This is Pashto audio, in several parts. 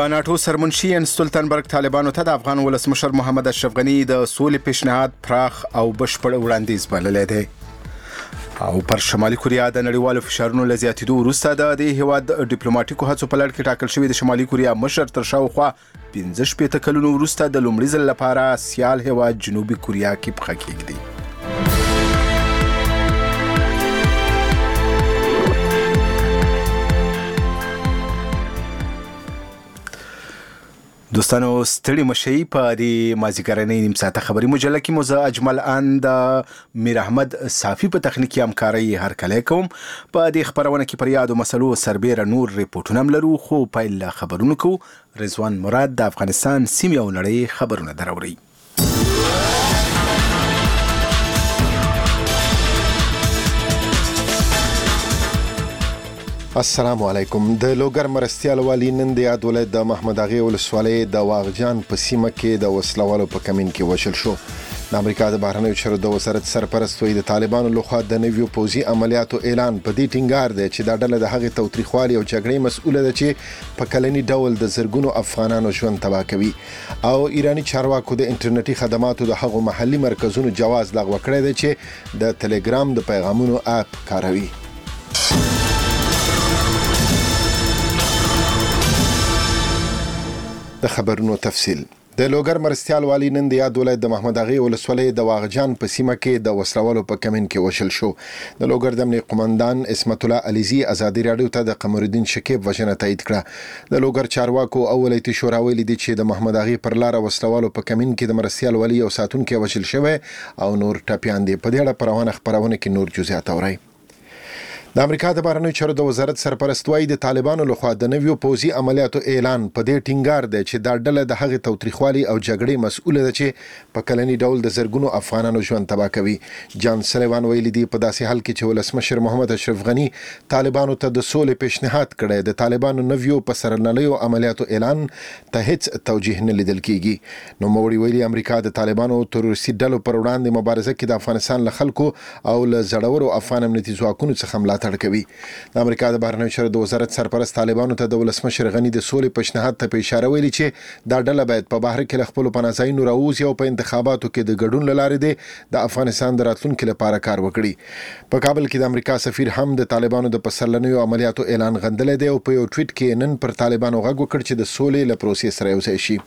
د ناتو سرمنشي ان ستولتنبرګ طالبانو ته د افغان ولسمشر محمد اشرف غنی د سولې پیشنهاد پراخ او بشپړ وړاندیز بللی دی او پر شمالي کوریا د نړیوالو فشارونو له زیاتېدو وروسته د دې هیواد ډیپلوماټیکو هڅو په لړ کې ټاکل شوی د شمالي کوریا مشر تر شاوخوا 15 کلونو وروسته د لومړي ځل لپاره سیال هیواد جنوبي کوریا کې پښه کېږدي. دوستانو ستړي مشي په دې مازیګرنۍ نیم ساعته خبري مجله کې مو اجمل اند میر احمد صافي په تخنیکی همکاري هرکلی کوم. په دې خبرونه کې پر یادو مسلو سربېره نور ریپورتونه هم لرو، خو پیل خبرونه کو. رضوان مراد د افغانستان سیمې او نړۍ خبرونه دراوړي. السلام علیکم. د لوګر مرستیال والی نن د یاد ولایت د محمد اغې ولسوالۍ د واغجان په سیمه کې د وسلوالو په کمین کې وشل شو. د امریکا د بهرنیو چارو د وزارت سرپرست وایي د طالبانو لخوا د نویو پوځي عملیاتو اعلان په دې ټینګار دی چې دا ډله د هغې تاوتریخوالي او جګړې مسؤله ده چې په کلني ډول د زرګونو افغانانو ژوند تباه کوي. او ایرانی چارواکو د انټرنیټي خدماتو د هغو محلي مرکزونو جواز لغوه کړی دی چې د ټلګرام د پیغامونو اپ کاروي. د خبرونو تفصیل. د لوګر مرستیال والی نن د یاد ولایت د محمد اغې ولسوالۍ د واغجان په سیمه کې د وسلوالو په کمین کې وشل شو. د لوګر د امنیه قومندان اسمت الله علیزي ازادي راډیو ته د قمرالدین شکیب وژنه تایید کړه. د لوګر چارواکو او ولایتي شورا ویلي دي چې د محمد اغې پر لار وسلوالو په کمین کې د مرستیال والی او ساتونکو وشل شوی او نور ټاپیان دي. په دې اړه خبرونه کې نور جزئیات اورئ. د امریکا د بهرنیو چارو د وزارت سرپرست وایي د طالبانو لخوا د نویو پوځي عملیاتو اعلان په دې ټینګار دی چې دا ډله د هغې تاوتریخوالي او جګړې مسؤله ده چې په کلني ډول د زرګونو افغانانو ژوند تباه کوي. جان سلیوان ویلي دي په داسې حال کې چې ولسمشر محمد اشرف غنی طالبانو ته د سولې پیشنهاد کړی، د طالبانو نویو په سرنلیو عملیاتو اعلان ته هیڅ توجیه نه لیدل کیږي. نو موري ویلي امریکا د طالبانو تروریستي ډلو پر وړاندې مبارزه کې د افغانستان له خلکو او له زړورو افغان امنیتي ځواکونو څخه ملاتړ کوي. د امریکا د بهرنیو چارو د وزارت سرپرست طالبانو ته د ولسمشر غنی د سولې پیشنهاد ته په اشاره ویلي چې دا ډله باید په بهر کې له خپلو پناهځایونو راووځي او په انتخاباتو کې د ګډون له لارې د افغانستان د راتلونکي لپاره کار وکړي. په کابل کې د امریکا سفیر هم د طالبانو د پسرلنیو عملیاتو اعلان غندلی دی او په یو ټویټ کې نن پر طالبانو غږ وکړ چې د سولې له پروسې سره یوځای شي.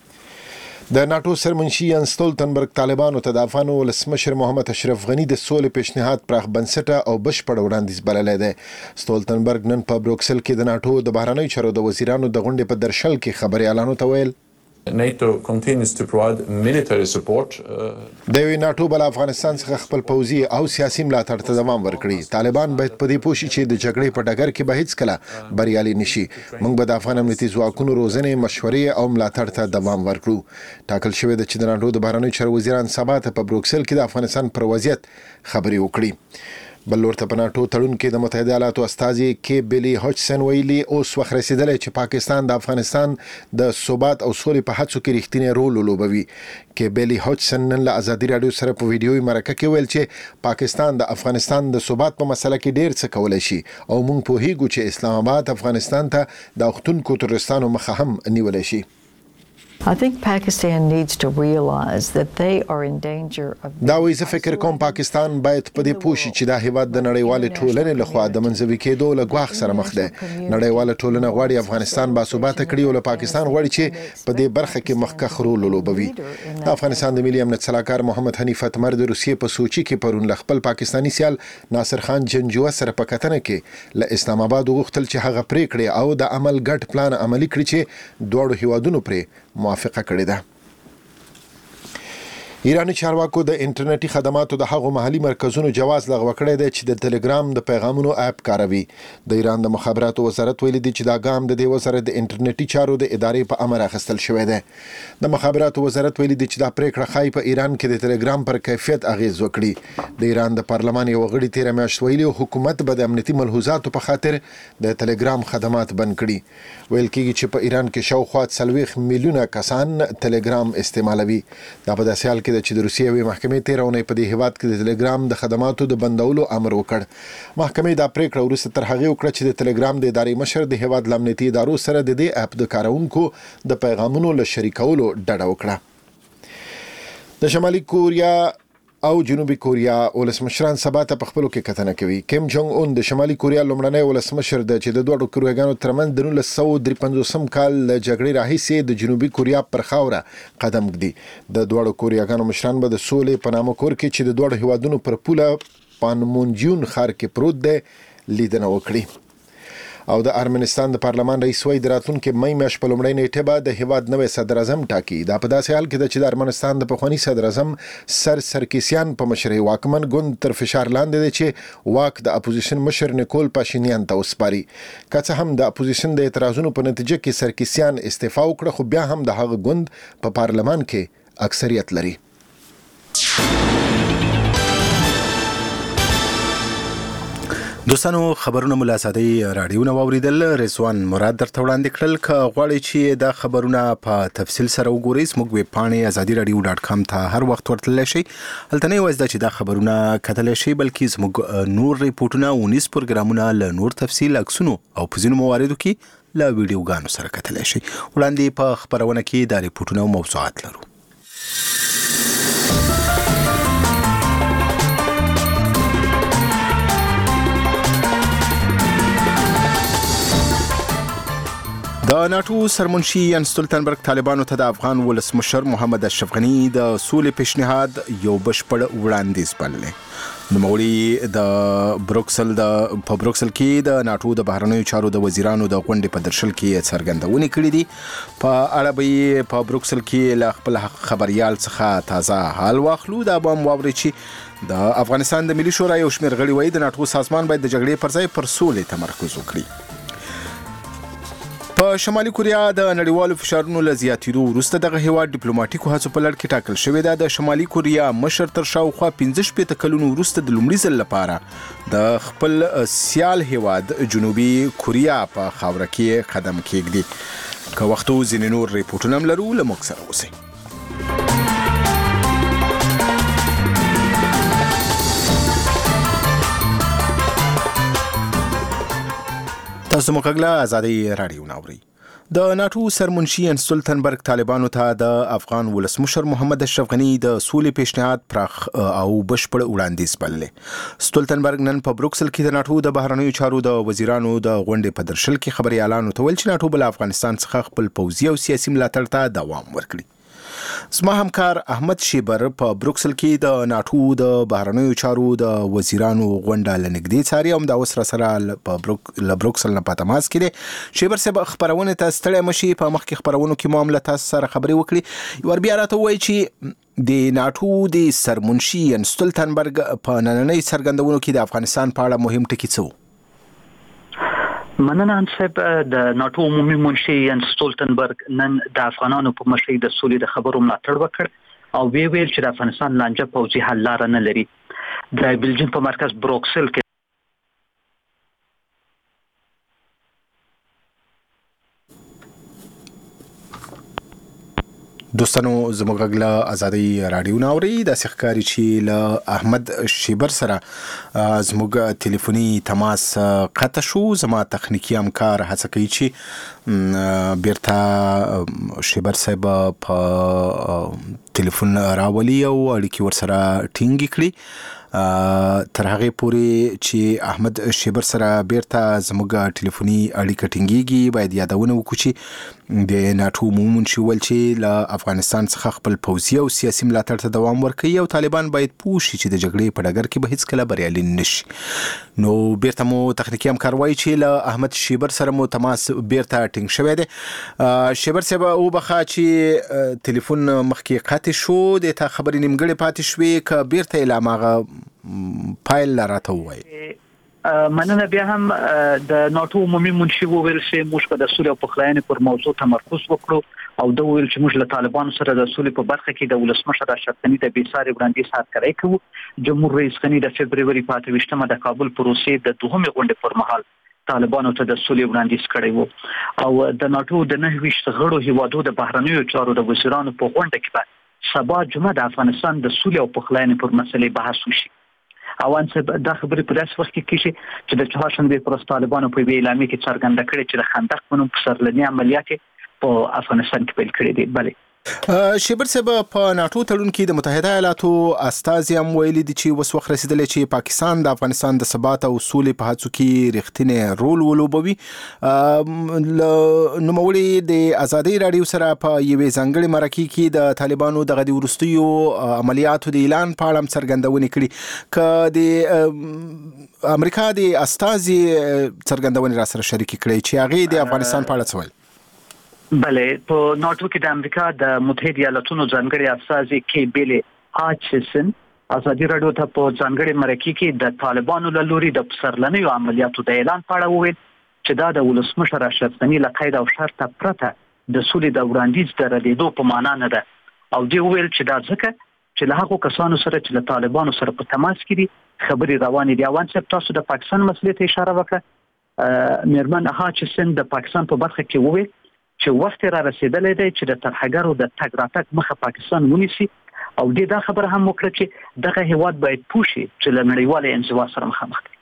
د ناتو سرمنشي ان ستولتنبرګ طالبانو ته د افغان ولسمشر محمد اشرف غنی د سولې پیشنهاد پراخ بنسټه او بشپړ وړاندیز بللی دی. ستولتنبرګ نن په بروکسل کې د ناتو د بهرنیو چارو د وزیرانو د غونډې په درشل کې خبريالانو ته ویل NATO continues to provide military support. د ناتو بل افغانستان څخه خپل پوځي او سیاسي ملاتړ ته دوام ورکړي. طالبان باید په دې پوه شي چې د جګړې په ډګر کې به هیڅ کله بریالي نشي. موږ به د افغان امنیتي ځواکونو روزنې، مشورې او ملاتړ ته دوام ورکړو. ټاکل شوی دی چې د ناتو د بهرنیو چارو وزیران سبا ته په بروکسل کې د افغانستان پر وضعیت خبرې وکړي. بل ورته په ناتو تړون کې د متحده ایالاتو استازي کې بیلی هاچسن ویلي اوس وخت رسیدلی چې پاکستان د افغانستان د ثبات او سولې په هڅو کې رښتینی رول ولوبوي. کې بیلی هاچسن نن له ازادي راډیو سره په ویډیوي مرکه کې ویل چې پاکستان د افغانستان د ثبات په مسله کې ډیر څه کولی شي او موږ پوهیږو چې اسلام آباد افغانستان ته د اختونکو تروریستانو مخه هم نیولی شي. I think Pakistan needs to realize that they are in danger of. دا وایي زه فکر کوم پاکستان باید په دې پوه شي چې دا هیواد د نړیوالې ټولنې لخوا د منځوي کېدو له ګواښ سره مخ دی. نړیواله ټولنه غواړي افغانستان باثباته کړي او له پاکستان غواړي چې په دې برخه کې مخکښ رول ولوبوي. د افغانستان د ملي امنیت سلاکار محمد حنیف اتمر د روسیې په سوچي کې پرون له خپل پاکستاني سیال ناصر خان جنجوه سره په کتنه کې له اسلام آباد وغوښتل چې هغه پریکړې او د عمل ګډ پلان عملي کړي چې دواړو هیوادونو پرې موافقه کړې ده. ایرانی چارواکو د انټرنیټي خدماتو د هغو محلي مرکزونو جواز لغوه کړی دی چې د ټلګرام د پیغامونو اپ کاروي. د ایران د مخابراتو وزارت ویلي دی چې دا ګام د دې وزارت د انټرنیټي چارو د ادارې په امر اخیستل شوی دی. د مخابراتو وزارت ویلي دی چې دا پریکړه ښایي په ایران کې د ټلګرام پر کیفیت اغیز وکړي. د ایران د پارلمان یو غړي تیره میاشت ویلي حکومت به د امنیتي ملحوظاتو په خاطر د ټلګرام خدمات بند کړي. ویل کېږي چې په ایران کې شاوخوا 40 میلیونه کسان ټلګرام استعمالوي. دا په داسې حال کې ده چې د روسیې یوې محکمې تېره اونۍ په دې هیواد کې د ټلګرام د خدماتو د بندولو امر وکړ. محکمې دا پریکړه وروسته تر هغې وکړه چې د ټلګرام د ادارې مشر د هیواد له امنیتي ادارو سره د دې اپ د کارونکو د پیغامونو له شریکولو ډډه وکړه. د شمالي کوریا او جنوبي کوریا ولسمشران سبا ته په خپلو کې کتنه کوي. کیم جونګ اون د شمالي کوریا لومړنی ولسمشر دی چې د دوه کوریاګانو ترمنځ د 1953 کال له جګړې راهیسې د جنوبي کوریا پر خاوره قدم ږدي. د دوه کوریاګانو مشران به د سولې په نامه کور کې چې د دوه هیوادونو پر پوله پانمونجون ښار کې پروت دی لیدنه وکړي. او د ارمنستان د پارلمان رئیس وایي د راتلونکي مئی میاشت په لومړۍ نیټه به د هیواد نوی صدر اعظم ټاکي. دا په داسې حال کې ده چې د ارمنستان د پخواني صدر اعظم سرکیسیان په مشرۍ واکمن ګوند تر فشار لاندې دی چې واک د اپوزیشن مشر نیکول پاشینیان ته وسپاري. که څه هم د اپوزیشن د اعتراضونو په نتیجه کې سرکیسیان استعفا وکړه، خو بیا هم د هغه ګوند په پارلمان کې اکثریت لري. دوستانو خبرونه ملاسادي رادیوونه واوریدل. رضوان مراد درته وړاندې کړل. که غواړئ چې دا خبرونه په تفصیل سره وګورئ زموږ ویب پاڼې azadiradio.com ته هر وخت ورتللی شئ. هلته نه یوازې دا چې دا خبرونه کتلی شئ بلکې زموږ نور ریپورټونه ونیز پروګرامونه له نور تفصیل عکسونو او په ځینو مواردو کې له ویډیوګانو سره کتلی شئ. وړاندې په خبرونه کې دا ریپورټونه او موضوعات لرو. د ناتو سرمنشي یان ستولتنبرګ طالبانو ته د افغان ولسمشر محمد اشرف غنی د سولې پیشنهاد یو بشپړ وړاندیز بللی. نوموړي د بروکسل کې د ناتو د بهرنیو چارو د وزیرانو د غونډې په درشل کې څرګندونې کړې دي. په اړه به په بروکسل کې له خپل خبريال څخه تازه حال واخلو. دا به هم واورئ چې د افغانستان د ملي شورا یو شمېر غړي وایي د ناتو سازمان باید د جګړې پر ځای پر سولې تمرکز وکړي. په شمالي کوریا د نړیوالو فشارونو له زیاتېدو وروسته دغه هیواد ډیپلوماټیکو هڅو په لړ کې ټاکل شوې ده. د شمالي کوریا مشر تر شاوخوا 15 کلونو وروسته د لومړي ځل لپاره د خپل سیال هیواد جنوبي کوریا په خاوره کې قدم کېږدي. که وختو ځینې نور ریپورټونه هم لرو، له موږ سره اوسئ. تاسو مکګلا آزادي رادیو ناوړي. د ناتو سرمنشي یان ستولتنبرګ طالبانو ته د افغان ولسمشر محمد اشرف غنی د سولې پیشنهاد پراخ او بشپړ وړاندیز بللی. ستولتنبرګ نن په بروکسل کې د ناتو د بهرنیو چارو د وزیرانو د غونډې په درشل کې خبريالانو ته ویل چې ناتو بل افغانستان څخه خپل پوځي او سیاسي ملاتړ ته دوام ورکړي. زما همکار احمد شیبر په بروکسل کې د ناتو د بهرنیو چارو د وزیرانو غونډه لنګدي څاري او د وسره سره له بروکسل نه په تماس کې دي. شیبر صاحب خبرونه ته ستړی مشي، په مخکې خبرونو کې معاملې تاسو سره خبرې وکړي. ور بیا راته وایي چې د ناتو د سرمنشي یان ستولتنبرګ په نننۍ څرګندونو کې د افغانستان په اړه مهم ټکي څه؟ مننه صاحب. د ناتو عمومي منشي یان ستولتنبرګ نن د افغانانو په مشرۍ د سولې د خبرو ملاتړ وکړ او ویل چې د افغانستان لانجه پوځي حل لار نه لري. د بلجیم په مرکز بروکسل کې دوستانو زموږ غږ له آزادي رادیو ناوړي. د ښکاری چې له احمد شیبر سره زموږ ټلیفوني تماس قطع شو. زما تخنیکی همکار هڅه کوي چې بیرته شیبر صاحب په ټلیفون راولي او اړیکې ورسره ټینګ کړي. تر هغه پورې چې احمد شیبر سره بیرته زموږ ټلیفوني اړیکه ټینګیږي باید یادونه وکړو چې د ناتو منشي ول چې له افغانستان څخه خپل پوځي او سیاسي ملاتړ ته دوام ورکړي او طالبان باید پوه شي چې د جګړې په ډګر کې به هیڅ کله بریالي نشي. نو بیرته مو تخنیکی همکار وایي چې له احمد شیبر سره مو تماس بیرته ټینګ شوی دی. شیبر صاحب وبخښه چې ټلیفون مخکې قطع شو، د تا خبرې نیمګړې پاتې شوې، که بیرته اعلان پایل راته وایي. مننه. بیا هم د ناتو عمومي منشي وویل چې موږ په د سولې او پخلاینې پر موضوع تمرکز وکړو او دا ویل چې موږ له طالبانو سره د سولې په برخه کې د ولسمشر اشرف غنی د بیساري وړاندیز هرکړی کوو. جمهور رئیس غنی د فبرवरी په 28مه د کابل پروسې د دوهمې غونډې پر مهال طالبانو ته د سولې وړاندیز کړی وو او د ناتو د 29 غړو هیوادو د بهرنیو چارو د وزیرانو په غونډه کې سبا جمعه د افغانستان د سولې او پخلاینې پر مسلې بحث وشي. او انڅ د خبرې په داسې وخت کې کیږي چې د چهارشنبه پر ورځ طالبانو په اعلامیه کې څرګنده کړې چې د خندق په نوم سرلني عملیات په افغانستان کې پیل کړي دي. بله شیبر صاحب په ناتو تړون کې د متحده ایالاتو استازي هم ویلي دي چې اوس وخت رسیدلی چې پاکستان د افغانستان د ثبات او سولې په هڅو کې رښتینی رول ولوبوي. نوموړي د ازادي راډیو سره په یوې ځانګړې مرکې کې د طالبانو دغه د وروستیو عملیاتو د اعلان په اړه څرګندونې کړي. که د امریکا د استازي څرګندونې را سره شریک کړي چې هغه د افغانستان په اړه څه ویل؟ بله په ناتو کې د امریکا د متحده ایالاتونو ځانګړي استازي کې بیلی هاچسن ازادي راډیو ته په ځانګړي مرکې کې د طالبانو له لوري د سرلنیو عملیاتو د اعلان په اړه وویل چې دا د ولسمشر اشرف غني له قید او شرطه پرته د سولې د وړاندیز د ردېدو په معنا نه ده. او دی ویل چې دا ځکه چې له هغو کسانو سره چې له طالبانو سره په تماس کې دي خبرې روانې دي. اوان چې تاسو د پاکستان مسلې ته اشاره وکړه، میرمن هاچسن د پاکستان په برخه کې وویل چې وخت را رسیدلی دی چې د ترهګرو د تګ راتګ مخه پاکستان ونیسي. او دې دا خبره هم وکړه چې دغه هیواد باید پوه شي چې له نړیوالې انزوا سره مخامخ دی.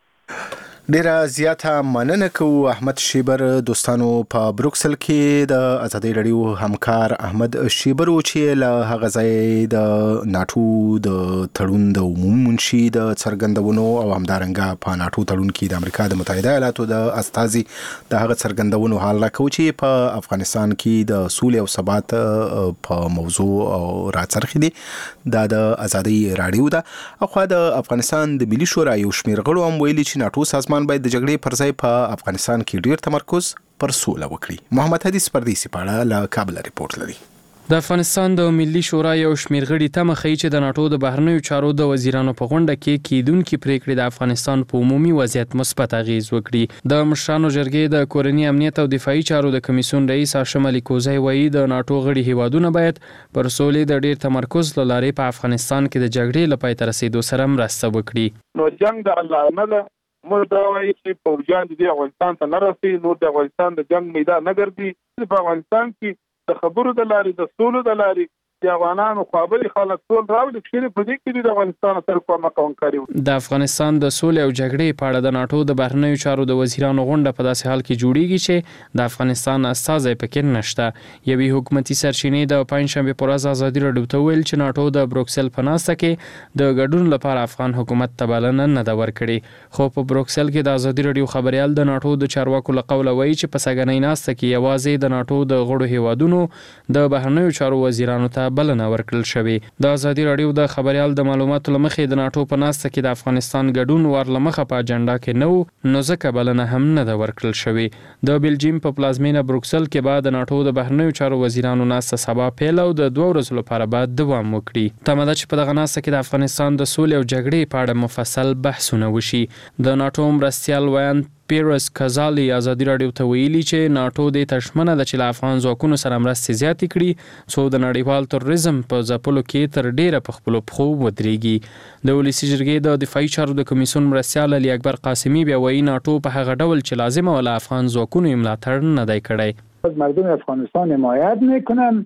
ډیره زیاته مننه کوو احمد شیبر. دوستانو په بروکسل کې د ازادي راډیو همکار احمد شیبر چې له هغه ځای د ناتو د تړون د عمومي منشي د څرګندونو او همدارنګه په ناتو تړون کې د امریکا د متحده ایالاتو د استازي د هغه څرګندونو حال راکوي چې په افغانستان کې د سولې او ثبات په موضوع راڅرخي دي. دا د ازادي راډیو ده. اخو د افغانستان د ملي شورا یو شمېر غړو هم ویلي چې ناتو سازمان باید د جګړې پر ځای په افغانستان کې ډیر تمرکز پر سوله وکړي. محمد حدیث پردیسی په اړه له کابل ریپورت لري. د افغانستان د ملي شورا یو شمېر غړي تمه کوي چې د ناتو د بهرنیو چارو د وزیرانو په غونډه کې کیدونکې پریکړې د افغانستان په عمومي وضعیت مثبت اغیز وکړي. د مشرانو جرګې د کورنی امنیت او دفاعي چارو د کمیسیون رئیس هاشم علي کوزی وایي د ناتو غړي هیوادونه باید پر سولې د ډیر تمرکز لارې په افغانستان کې د جګړې لپاره تر رسیدو سره مرسته وکړي. نو جنگ د الله نه ده، موږ دا وایي چې فوجان د افغانستان ته نه رسي، نور د افغانستان د جنگ میدان نه ګرځي. په افغانستان کې د خبرو د لارې د سولو د لارې د افغانانو خوابلي خلک ټول راوړي چې په دې کې د افغانستان سره کومه کوونکاري وي. د افغانستان د سولې او جګړې په اړه د ناتو د بهرنیو چارو د وزیرانو غونډه په داسې حال کې جوړیږي چې د افغانستان استازي پکې نشته. یوې حکومتي سرچینې د پنځشنبه پر ورځ ازادي راډیو ته ویل چې ناتو د بروکسل په ناسته کې د ګډون لپاره افغان حکومت ته بلنه نه ده ورکړې. خو په بروکسل کې د ازادي راډیو خبريال د ناتو د چارواکو له قوله وایي چې په سګنۍ ناسته کې یوازې د ناتو د غړو هیوادونو د بهرنیو چارو وزیرانو ته بلنه ورکړل شوی. د ازادي راډیو د خبريال د معلوماتو لمخې د ناتو په ناسته کې د افغانستان ګډون ورلمخه په اجنډا کې نو ځکه بلنه هم نه ده ورکړل شوی. د بلجیم په پلازمینه بروکسل کې بعد د ناتو د بهرنیو چارو وزیرانو ناسته سبا پیل او د 2 ورځې لپاره بعد دوام وکړي. تمه ده چې په دغه ناسته کې د افغانستان د سولې او جګړې په اړه مفصل بحثونه وشي. د ناتو مرستیال ویان پیرس کزالی ازادي راډیو ته ویلي چې ناتو د تشمنه د چل افغان ځواکونو سره مرستې زیاتې کړي څو د نړیوال تروریزم په ځپلو کې تر ډیره په خپل پخو ودرېږي. د ولسی جرګې د دفاعي چارو د کمیسیون مرستیال علي اکبر قاسمی بیا وایي ناتو په هغه ډول چې لازمه ولا افغان ځواکونو ملاتړ نه دی کړی. مردم افغانستان حمایت میکنن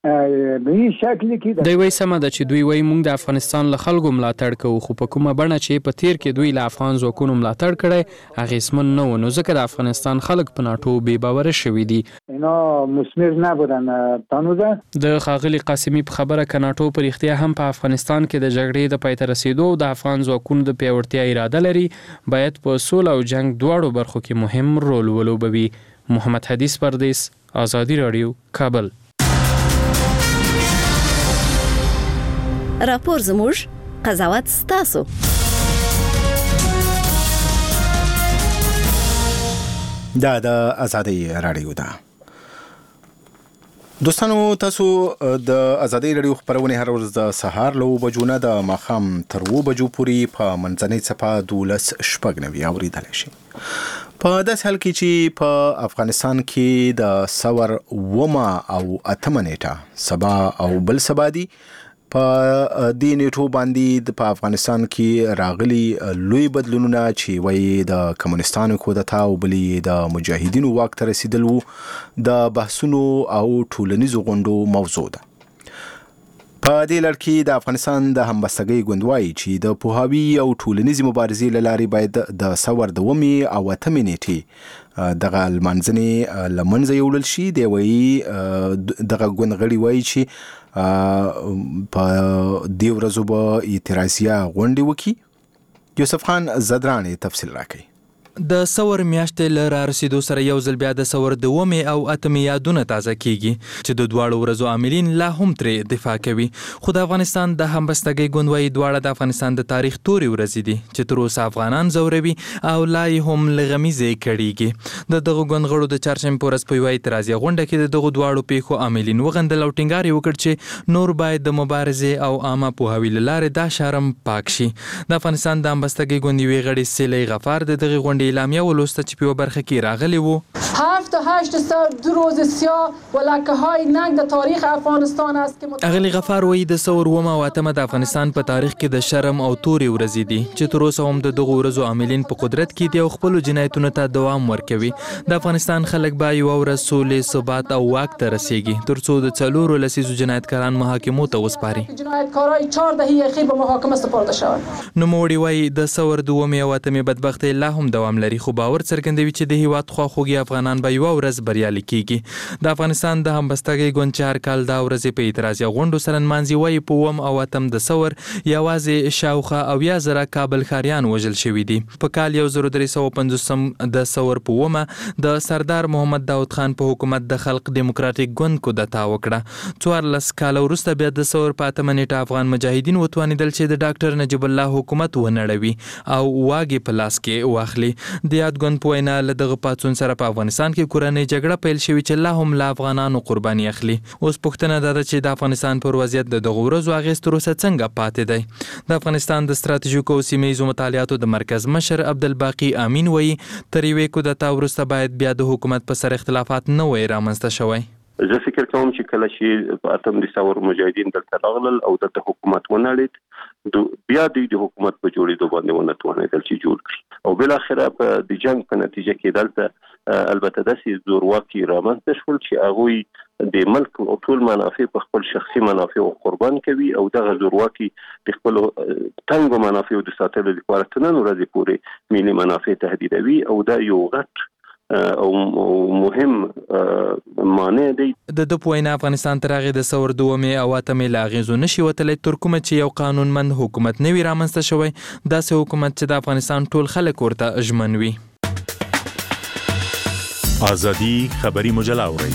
به این شکلی که دوی وایي سمه ده چې دوی وایي موږ د افغانستان له خلکو ملاتړ کوو، خو په کومه بڼه چې په تیر کې دوی له افغان ځواکونو ملاتړ کړی اغیزمن نه و، نو ځکه د افغانستان خلک په ناتو بې باوره شوي دي. اینا مثمر نبودن تانوزه. د ښاغلي قاسمی په خبره که ناتو په رښتیا هم په افغانستان کې د جګړې د پای ته رسیدو او د افغان ځواکونو د پیاوړتیا اراده لري باید په سوله او جنگ دواړو برخو کې مهم رول ولوبوي. محمد حدیث پردیس، ازادي راډیو، کابل. راپور زموږ، قضاوت ستاسو. دا د ازادي راډیو ده. دوستانو تاسو د ازادي راډیو خبرونه هر ورځ د سهار له 9 بجو نه د ماښام تر 2 بجو پورې په منځنۍ صفحه 12:90 اوریدلای شئ. په داسې حال کې چې په افغانستان کې د سور ومه او اتمه نیټه سبا او بل سبا دي په دې نیټو باندې په افغانستان کې راغلي لوی بدلونونه چې وایي د کمونستانو کودتا او بلې د مجاهدینو واک ته رسیدل وو د بحثونو او ټولنیزو غونډو موضوع ده. په دې لړ کې د افغانستان د همبستګۍ ګوند وایي چې د پوهاوي او ټولنیزې مبارزې له لارې باید د ثور د 8 او 8 نیټې دغه لمانځنې له منځه یوړل شي. دی وایي دغه ګوند غړي وایي چې په دې ورځو به اعتراضیه غونډې وکړي. یوسف خان زدرانی تفصیل راکوي. د ثور میاشتې له رارسېدو سره یو ځل بیا د ثور د 8 او 8 یادونه تازه کیږي چې د دواړو ورځو عاملین لا هم ترې دفاع کوي. خو د افغانستان د همبستګۍ ګوند وایي دواړه د افغانستان د تاریخ تورې ورځې دي چې تر اوسه افغانان ځوروي او لا یې هم له غمیزې کړېږي. د دغه ګوند غړو د چهارشنبې په ورځ په یوه اعتراضیه غونډه کې د دغو دواړو پیښو عاملین وغندل او ټینګار یې وکړ چې نور باید د مبارزې او عامه پوهاوي له لارې دا شرم پاک شي. د افغانستان د همبستګۍ ګوند یوې غړي سیلۍ غفار د دغې غونډې اعلامیه ولوسته چې په یوه برخه کې راغلی و. 7 روز سیاه و لکه های ننگ در تاریخ افغانستان است که اغلی غفار وایي د ثور 8 او 8 د افغانستان په تاریخ کې د شرم او تورې ورځې دي چې تر اوسه هم د دغو ورځو عاملین په قدرت کې دي او خپلو جنایتونو ته دوام ورکوي. د افغانستان خلک به یوه ورځ سولې، ثبات او واک ته رسیږي تر څو د 4 لسیزو جنایتکاران محاکمو ته وسپاري. جنایتکارای 4 دهه اخیر به محاکمه سپارده شوند. نوموړي وایي د ثور د 8 او 8 بدبختۍ لا هم دوام لري خو باور څرګندوي چې د هیواد خواخوږي افغانان به یوه ورځ بریالي کیږي. د افغانستان د همبستګۍ ګوند چې هر کال دا ورځې په اعتراضیه غونډو سره نمانځي وایي په 8 او 8 د ثور یوازې شاوخوا 80,000 کابل ښاریان وژل شوي دي. په کال 1350 د ثور په 8 د سردار محمد داود خان په حکومت د خلق دیموکراتیک ګوند کودتا وکړه. 14 کاله وروسته بیا د ثور په 8 نیټه افغان مجاهدین وتوانېدل چې د ډاکټر نجیب الله حکومت ونړوي او واګې په لاس کې واخلي. د یاد ګوند په وینا له دغه پاڅون سره په افغانستان کې کورنۍ جګړه پیل شوې چې لا هم له افغانانو قرباني اخلي. اوس پوښتنه دا ده چې د افغانستان پر وضعیت د دغو ورځو اغېز تر اوسه څنګه پاتې دی. د افغانستان د ستراتیژیکو او سیمه ییزو مطالعاتو د مرکز مشر عبدالباقي امین وایي تر یوې کودتا وروسته باید بیا د حکومت په سر اختلافات نه وای رامنځته شوی. زه فکر کوم چې کله چې په 8 د ثور مجاهدین دلته راغلل او دلته حکومت ونړېد بیا د حکومت په جوړېدو باندې ونه توانېدل چې جوړ کړي او بل اخره په د جنگ په نتیجه کې دلته البته داسې زورواکي رامنځته شول چې هغوی د ملک او ټول منافع په خپل شخصي منافع قربان کوي او دغه زورواکي د خپل تنګو منافع د ساتلو لپاره تر نن ورځې پورې ملي منافع تهدیدوي او دا یو غټ او مهم معنی دی. د پوینا افغانستان تر هغې د ثور 8 او 8 له اغېزو نشي وتلی تر کومه چې یو قانونمند حکومت نه وي رامنځته شوی داسې حکومت چې د افغانستان ټول خلک ورته ژمن وي. ازادي خبري مجله اورئ.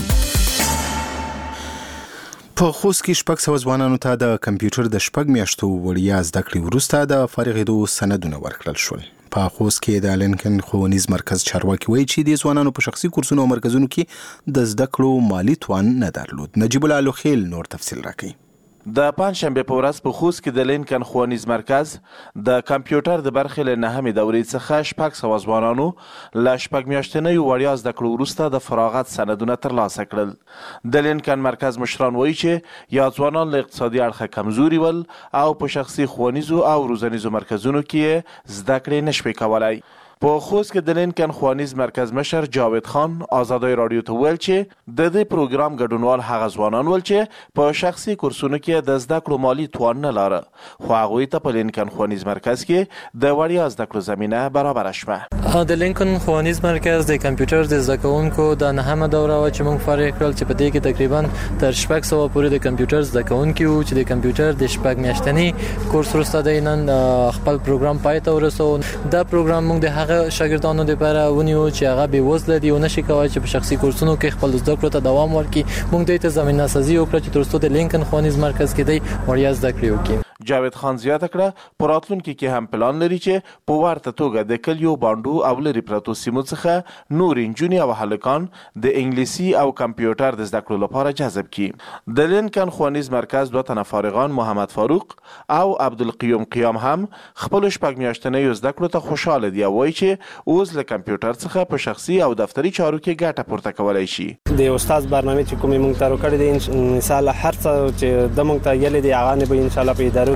په خوست کې 600 ځوانانو ته د کمپیوټر د 6 میاشتو وړیا زده کړې وروسته د فارغېدو سندونه ورکړل شول. په خوست کې د لینکن ښوونیز مرکز چارواکي وایي چې د ځوانانو په شخصي کورسونو او مرکزونو کې د زده کړو مالی توان نه درلود. نجیب الله لوخیل نور تفصیل راکوي. د پنجشنبې په ورځ په خوست کې د لینکن ښوونیز مرکز د کمپیوټر د برخې له 9مې دورې څخه 600 ځوانانو له 6 میاشتنیو وړیا زده کړو وروسته د فراغت سندونه ترلاسه کړل. د لینکن مرکز مشران وایي چې یا ځوانان له اقتصادي اړخه کمزوري ول او په شخصي ښوونیزو او روزنیزو مرکزونو کې زده کړې نشوي کولای. په خوست کې د لینکن ښوونیز مرکز مشر جاوید خان آزادۍ رادیو ته ویل چې د دې پروګرام ګډونوال هغه ځوانان ول چې په شخصي کورسونو کې د زده کړو مالی توان نه لاره خو هغوی ته په لینکن ښوونیز مرکز کې د وړیا زده کړو زمینه برابره شوه. د لینکن ښوونیز مرکز د کمپیوټر د زده کوونکو د 9مه دوره وه چې موږ فارغ کړل چې په دې کې تقریبا تر 600 پورې د کمپیوټر زده کوونکي وو چې د کمپیوټر د 6 میاشتني کورس وروسته د نن خپل پروګرام پای ته ورسو. دا پروګرام موږ د شاګردانو لپاره ونیو چې هغه بې وزله دي او نشي کولی چې په شخصي کورسونو کې خپل زده کړو ته دوام ورکړي. موږ دوی ته زمینه سازي وکړه چې تر څو د لینکن ښوونیز مرکز کې دی وړیا زده کړې وکړي. جاوید خان زیاته کړه په راتلونکي کې هم پلان لري چې په ورته توګه د کلیو بانډو او لرې پرتو سیمو څخه نور نجونې او هلکان د انګلیسي او کمپیوټر د زده کړو لپاره جذب کړي. د لینکن ښوونیز مرکز 2 تنه فارغان محمد فاروق او عبدالقیوم قیام هم خپل 6 میاشتنیو زده کړو ته خوشحاله دي او وایي چې اوس له کمپیوټر څخه په شخصي او دفتري چارو کې ګټه پورته کولی شي. د استاد برنامه چې کومې موږ ته راکړې دي ان شاء الله هر څه چې د موږ ته یلې دي هغه نه به ان شاء الله په ادارو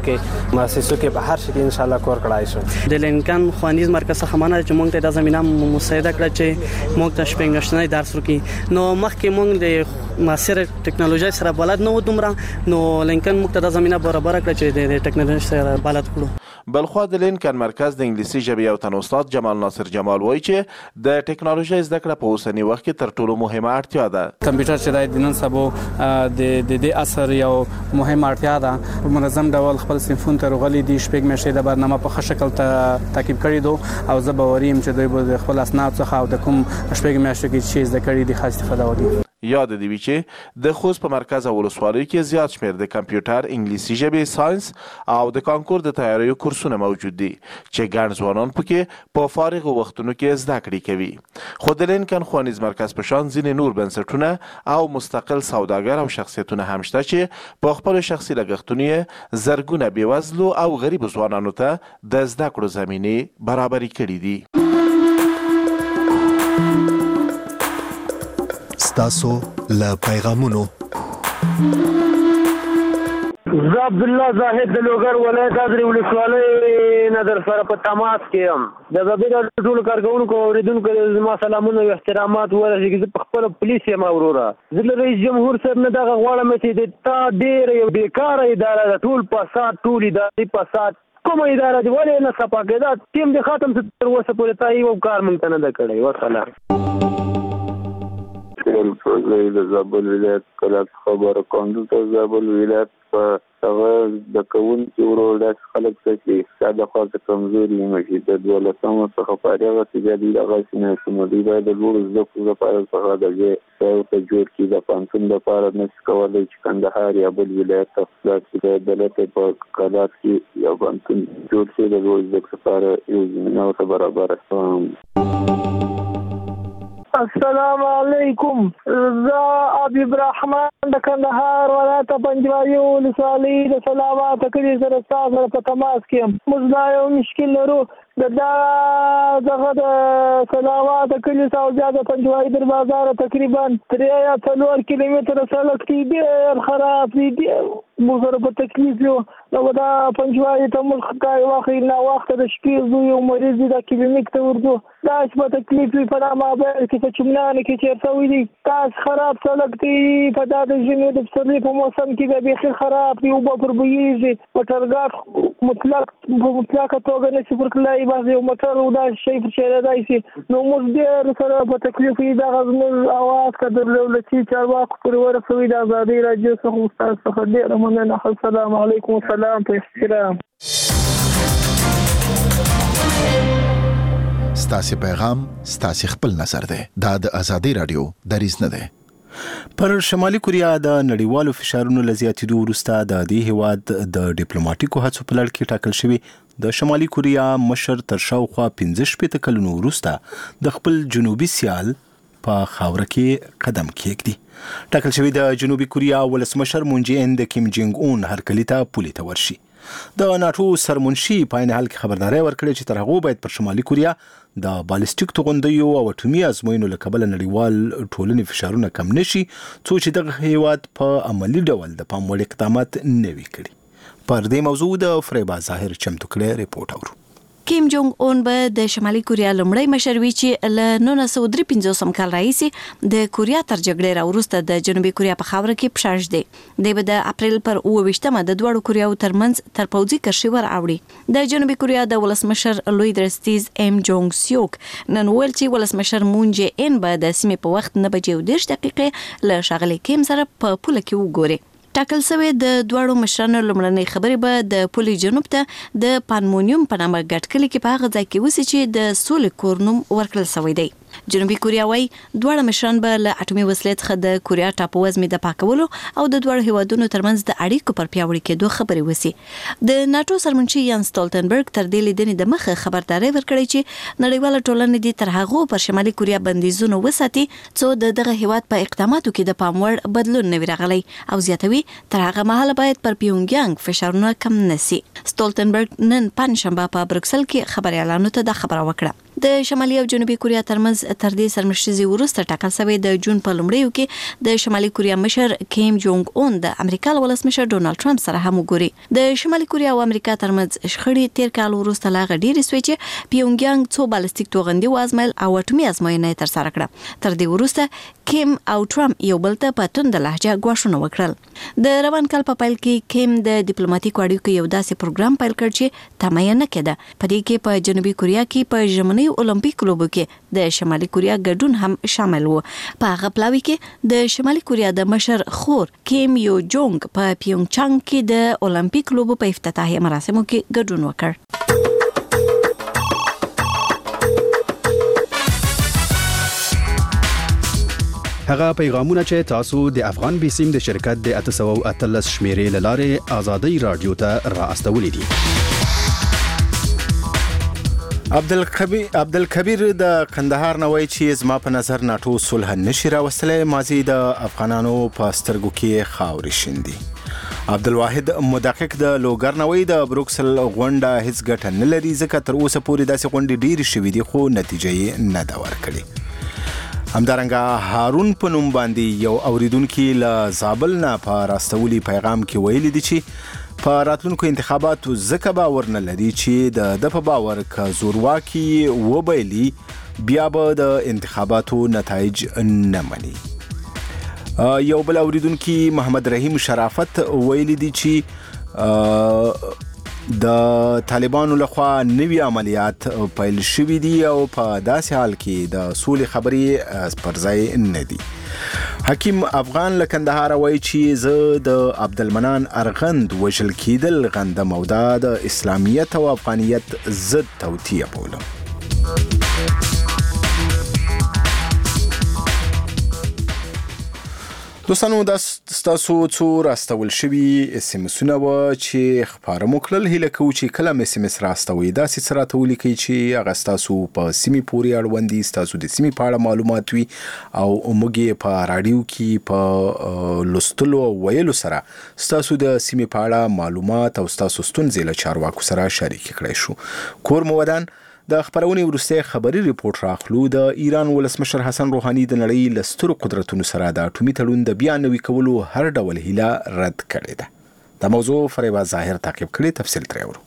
ادارو کې مؤسسو کې په هر شي کې ان شاء الله کور کړای شو. د لینکن خوانیز مرکز څخه مننه چې موږ ته د زمينه مساعده کړه چې موږ ته شپږ میاشتنی درس ورکړي. نو مخکې موږ د معاصر ټکنالوژي سره بلد نه و دومره، نو لینکن موږ ته د زمينه برابر کړه چې د ټکنالوژي سره بلد کړو. بلخوا د لینکن مرکز د انګلیسي ژبې یو تن استاد جمال ناصر جمال وایي چې د ټکنالوژي زده کړه په اوسني وخت کې تر ټولو مهمه اړتیا ده. کمپیوټر چې د نن سبا د دې اثر یو مهمه اړتیا ده. منظم ډول خپل صنفون ته رغلي دي، شپږ میاشتې د برنامه په ښه شکل تعقیب کړی دو او زه باوري یم چې دوی به خپل اسناد څخه او د کوم شپږ میاشتې کې چې زده کړی دي خاص استفاده وکړي. یاد دی وی چې د خوست په مرکز او ولسوالۍ کې زیات شمېر د کمپیوټر، انګلیسي ژبې، ساينس او د کانکور د تیاریو کورسونه موجود دي چې ګڼ ځوانان پکې په فارغ وختونو کې زده کړې کوي. خو د لینکن ښوونیز مرکز په شان ځینې نور بنسټونه او مستقل سوداګر او شخصیتونه هم شته چې په خپلو شخصي لګښتونو یې زرګونه بېوزلو او غریبو ځوانانو ته د زده کړو زمینې برابرې کړي دي. ستاسو له پیغامونو زه عبدالله زاهد د لوګر ولایت ادري ولسوالۍ نه در سره په تماس کې یم. د زبېر ټولو کارکوونکو او اورېدونکو زما سلامونه او احترامات ورسېږي. زه په خپله پولیس یم وروره. زه له رئیس جمهور صاحب نه دغه غواړم چې د تا ډېره یو بېکاره اداره ده، ټول فساد، ټول اداري فساد. کومه اداره دي ولې نه صفا کېده؟ ټیم دې ختم څه تر اوسه پورې تا یو کار موږ ته نه ده کړی. وسلام. فضلې د زابل ولایت کله خبره کوم د زابل ولایت په هغه د کوونکي ورو داس خلک چې ساده خاصه کمزوري مشي د دولتونو څخه فارغه سیګری دغه سینې سمدي باید د لور زده لپاره څخه د ځای جوړ کی د پانتون د لپاره نس کولای چې کندهار یا بل ولایت ته د دولت په قالات کې یو پانتون جوړ شي د لور زده لپاره یو زمينه برابر شوم. السلام علیکم. زه حبیب الرحمن د کندهار ولایت پنجوایي ولسوالۍ د سلامات کلي سره تاسو سره په تماس کې یم. موږ دا یو مشکل لرو دغه د سلامات کلي څخه د پنجوایي در بازار تقریبا 3 یا 4 کیلومتره سړک دی ډېر خراب دی. موږ سره په تکلیف یو. نو دا پنجوایي ته موږ خدای واخلي نه وخت د شپې زو یو مریض د کلینیک ته ورځو. دا چې په تکلیف په نامه به کې چمنانه کې چیرته وي دي تاسو خراب سړک دی. په دا د ژمي د پسرلي په موسم کې به بيخي خراب دی او به پر بویږي. موټرګاټ مطلق توګه نشي ورکلای بعض یو موټر او دا شی پر شي راځي. نو موږ ډېر سره په تکلیف یې دا غوښمن اواز کډر لولتي چارواکو پر ورسوي د ازادي راډیو څخه استاد څخه ډېر مننه. السلام علیکم. سلام په احترام. ستاسو پیغام ستاسو خپل نظر ده. دا د ازادي راډیو دریځ نه ده. پر شمالي کوریا د نړیوالو فشارونو لزیاتېدو وروسته د دې هیواد د ډیپلوماټیکو هڅو په لړ کې ټاکل شوی د شمالي کوریا مشر تر شاوخوا 15 کلونو وروسته د خپل جنوبي سیال په خاوره کې قدم کېږدي. ټاکل شوی د جنوبي کوریا ولسمشر مون جې ان د کیم جنګ اون هرکلي ته پولې ته ورشي. د ناتو سرمنشي په عین حال کې خبرداري ورکړې چې تر هغه باید پر شمالي کوریا د بالستیک توغندیو او اټومي ازموینو له کبله نړیوال ټولنې فشارونه کم نشي څو چې دغه هیواد په عملی ډول د پام وړ اقدامات نه وی کړي. پر دې موضوع د فریبا ظاهر چمتو کړی ریپورت اورو. کیم جونګ اون به د شمالي کوریا لومړی مشر وی چې له 1953 کال راهیسې د کوریا تر جګړې راوروسته د جنوبي کوریا په خاوره کې پښاش دی. د به د اپریل پر 28مه د دوړو کوریاو ترمنځ تر پوځي کرښې ور اوړي. د جنوبي کوریا د ولسمشر لوی درستیز ام جونګ سیوک نن ویل چې ولسمشر مون جې ان به د سیمې په وخت 9:10 دقیقې له شاغلي کیم سره په پوله کې وګوري. ټاکل شوی د دوړو مشرانو لومړنۍ خبرې به د پولي جنوب ته د پانمونیوم په نامه ګډ کلي کې په هغه ځای کې وسی چې د سولې کورنوم ورکړل شوی دی. جنوبي کوریا وايي دوړو مشران به له اټومي وسلې څخه د کوریا ټاپو وزمې د پاکولو او د دوړو هیوادونو ترمنځ د اړیکو پر پیاوړي کېدو خبرې وسی. د ناتو سرمنشي یان سټولټنبرګ تر دې لیدنې د مخه خبرداري ورکړې چې نړیواله ټولنه دې تر هغه پر شمالي کوریا بندیزونه وساتي څو دغه هیواد په اقداماتو کې د پاموړ بدلون نه ویراغلی او زیاتوي تر هغه مهاله باید پر پیونګیانګ فشارونه کم نشي. سټولټنبرګ نن پنځشنبه په بروکسل کې خبري اعلانو ته د خبره وکړه. د شمالي او جنوبي کوریا ترمنځ تر دې سرمشرزي وروسته ټاکل شوی د جون په لومړیو کې د شمالي کوریا مشر کیم جونګ اون د امریکا ولسمشر ډونالد ټرمپ سره هم وګوري. د شمالي کوریا او امریکا ترمنځ شخړې تیر کال وروسته لا غډېرې سوې چې پیونګیانګ څو بالستیک توغندي وازمایل او اټومي ازموینه تر سره کړه. تر دې وروسته کیم او ټرمپ یو بل ته په توند لهجه غواښونه وکړل. د روان کال په پیل کې کیم د ډیپلوماټیک اړیکو یو داسې پروګرام پیل کړ چې تمایه نه کېده. په دې کې په جنوبي کوریا کې په ژمنۍ اولمپیک لوبو کې د شمالي کوریا ګډون هم شامل و. په هغه پلاوي کې د شمالي کوریا د مشر خور کیم یو جونګ په پیونګچانګ کې د اولمپیک لوبو په افتتاحیه مراسمو کې ګډون وکړ. هغه پیغامونه چې تاسو د افغان بیسیم د شرکت د 813 شمیرې لاره آزادۍ رادیو ته را استولې دي. عبدالکبیر د کندهار نوای چې زما په نظر ناتو صلح نشي راوستلای، مازی د افغانانو په سترګو کې خاورې شیندي. عبدالواحد مدقق د لوګر نوای د بروکسل غونډه هیڅ ګټه نه لري ځکه تر اوسه پورې داسې غونډې ډېرې شوې دي خو نتیجه یې نه ده ورکړې. همدارنګه هارون په نوم باندې یو اوریدونکي له زابل نه په راستولي پیغام کې ویلي دي چې په راتلونکو انتخاباتو ځکه باور نه لري چې د په باور که زورواکي وبایلي بیا به د انتخاباتو نتایج نه مني. یو بل اوریدونکي محمد رحیم شرافت ویلي دي چې د طالبانو لخوا نوي عملیات پیل شوي دي او په داسې حال کې د سولې خبرې پر ځای نه دي. حکیم افغان له کندهار وایي چې زه د عبدالمنان ارغند وژل کېدل غندم او دا د اسلامیت او افغانیت ضد توطیه بولم. دوستانو دا ستاسو څو راستول شوي SMS-ونه و چې خبره مو کړل. هیله کوو چې کله م SMS راستوي داسې څه راته ولیکئ چې هغه ستاسو په سیمې پورې اړوند دي، ستاسو د سیمې په اړه معلومات وي او موږ یې په راډیو کې په لوستلو او ویلو سره ستاسو د سیمې په اړه معلومات او ستاسو ستونزې له چارواکو سره شریک کړئ شو. کور مو ودان. د خبرونې وروسته خبري ریپورت راخلو. د ایران ولسمشر حسن روحاني د نړۍ له سترو قدرتونو سره د اټومي تړون د بیا نوي کولو هر ډول هیله رد کړې ده. د موضوع فریبا ظاهر تعقیب کړي، تفصیل ترې اورو.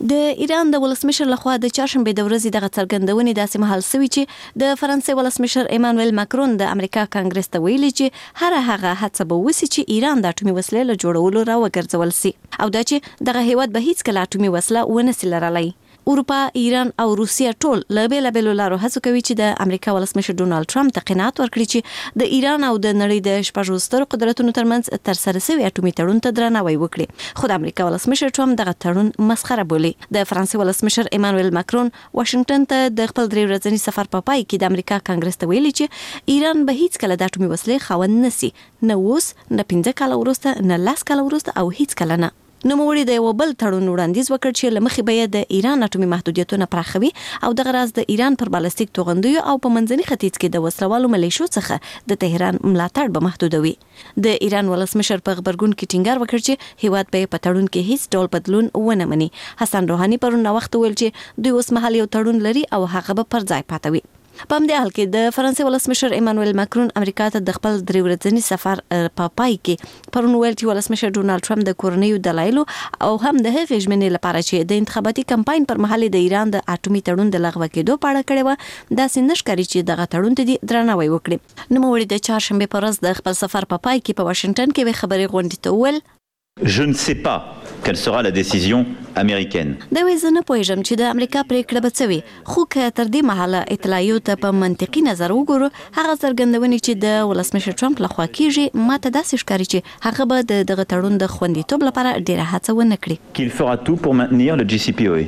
د ایران د ولسمشر لخوا د چهارشنبه د ورځې دغه څرګندونې داسې مهال سوي چې د فرانسې ولسمشر ایمانوئل ماکرون د امریکا کانګرس ته ویلي چې هر هغه هڅه به وسی چې ایران د اټومي وسلې له جوړولو راوګرځول سي او دا چې دغه هیواد به هیڅ کله اټومي وسله ونه سي لرلای. اروپا، ایران او روسیه ټول له بیلابېلو لارو هڅه کوي چې د امریکا ولسمشر ډونالد ټرمپ ته قناعت ورکړي چې د ایران او د نړۍ د شپږو سترو قدرتونو ترمنځ ترسره شوی اټومي تړون ته درناوی وکړي. خو د امریکا ولسمشر ټرمپ دغه تړون مسخره بولي. د فرانسې ولسمشر ایمانوئل ماکرون واشنگټن ته د خپل 3 ورځني سفر په پای کې د امریکا کانګرس ته ویلي چې ایران به هیڅ کله د اټومي وسلې خاوند نسی، نه اوس، نه 15 کاله وروسته، نه 10 کاله وروسته او هیڅ کله نه. نوموړي د یو بل تړون وړاندیز وکړ چې لمخې به د ایران اټومي محدودیتونه پراخوي او دغه راز د ایران پر بالستیک توغندیو او په منځني ختیځ کې د وسلوالو ملیشو څخه د تهران ملاتړ به محدودوي. د ایران ولسمشر په خبرګون کې ټینګار وکړ چې هیواد به په تړون کې هیڅ ډول بدلون ونه مني. حسن روحاني پرون وخت ویل چې دوی اوس مهال یو تړون لري او هغه به پر ځای پاتوي. په همدې حال کې د فرانسې ولسمشر ایمانوئل ماکرون امریکا ته د خپل 3 ورځني سفر په پای کې پرون ویل چې ولسمشر ډونالد ټرمپ د کورنیو دلایلو او هم د هغې ژمنې لپاره چې د انتخاباتي کمپاین پر مهال د ایران د اټومي تړون د لغوه کېدو په اړه کړې و، داسې نشکاري چې دغه تړون ته درناوی وکړي. نوموړي د چهارشنبه په ورځ د خپل سفر په پای کې په واشنگټن کې خبري غونډې ته وویل Je ne sais pas quelle sera la décision américaine. دا وایي نه پوهیږم چې د امریکا پریکړه به څه وي، خو که تر دې مهاله اطلاعیو ته په منطقي نظر وګورو هغه څرګندونې چې د ولسمشر ټرمپ لخوا کیږي ماته داسې ښکاري چې هغه به دغه تړون د خوندیتوب لپاره ډیره هڅه ونه کړي. Qu'il fera tout pour maintenir le JCPOA.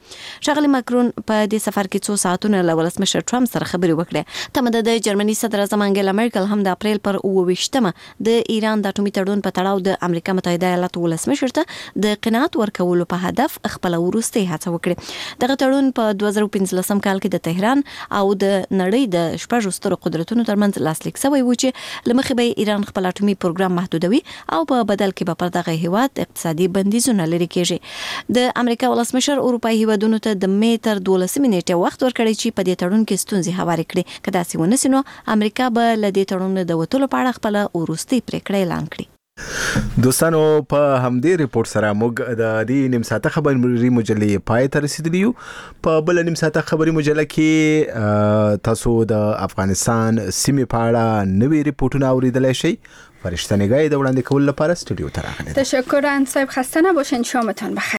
ښاغلي ماکرون په دې سفر کې 2 ساعتونه له ولسمشر ټرمپ سره خبرې وکړې. تمه د جرمني صدر اعظم انګیلا مرکل هم د اپریل پر 28مه د ایران د اټومي تړون په تړاو د امریکا متحده ایالاتو ولسمشر ته د قناعت ورکولو په هدف خپل وروستي هڅه وکړه. دغه تړون په 2015 کال کې د تهران او د نړۍ د شپږو سترو قدرتونو ترمنځ لاسلیک شوی و چې لمخې به ایران خپل اټومي پروګرام محدودوي او په بدل کې به پر دغه هیواد اقتصادي بندیزونه لري کېږي. د امریکا ولسمشر اروپایي هیوادونو ته د می تر 12 نیټه وخت ورکړی چې په دې تړون کې ستونزې هوارې کړي. که داسې ونه سي نو امریکا به له دې تړون د وټولو په اړه خپل وروستي پریکړه اعلان کړي. دوستانو په همدې ریپورت سره موږ د دې نیم ساعته خبري مجلې پای ته رسیدلی یو. په بل نیم ساعته خبري مجله کې تاسو د افغانستان سیمې په اړه نوې ریپورتونه اوریدلای شئ. فرشته نگاهی د وړاندې کولو لپاره استودیو ته راغلي. تشکر ان صاحب، خسته نباشین، شامتان بخیر.